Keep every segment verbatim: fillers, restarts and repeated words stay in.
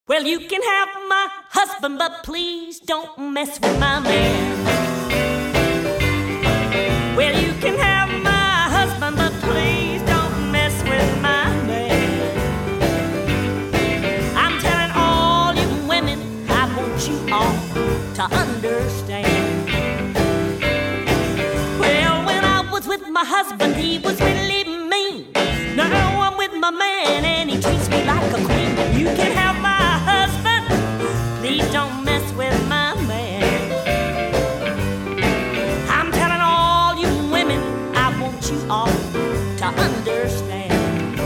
Well, you can have my husband, but please don't mess with my man. Well, you can have my husband, but please don't mess with my man. I'm telling all you women, I want you all to understand. Well, when I was with my husband, he was really mean. Now I'm with my man, and he treats me like a queen. You can have my husband, please don't mess with my man. I'm telling all you women, I want you all to understand.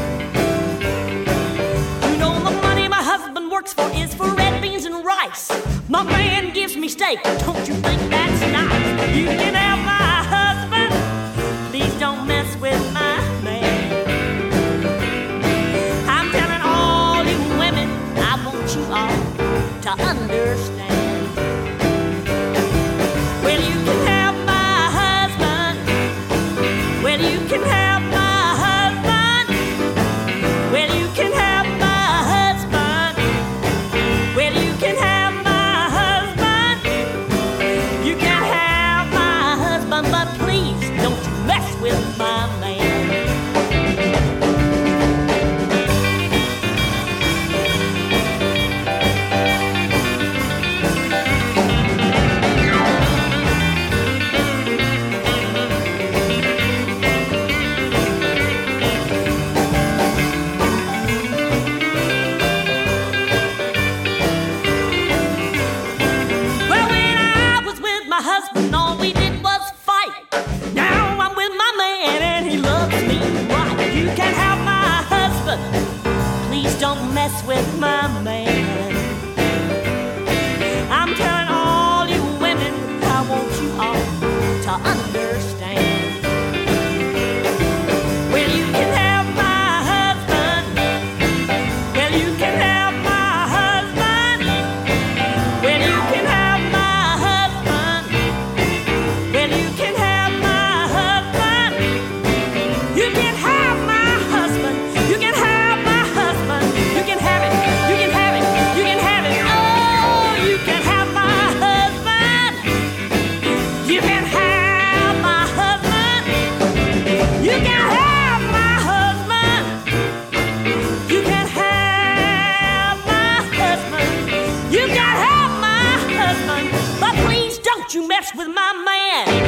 You know the money my husband works for is for red beans and rice. My man gives me steak, don't you think that's nice? You can have my husband, please don't mess with my man. I'm telling all you women, I want you all to understand. Well, you can have my husband. Well, you can have my husband. Well, you can have my husband. Well, you can have my husband. You can have my husband, but please don't you mess with my man. Husband, all we did was fight. Now I'm with my man and he loves me right. You can have my husband, please don't mess with my man. I'm telling all you women, I want you all to understand. Well, you can have my husband. Well, you can have my husband. Well, you can have you mess with my man.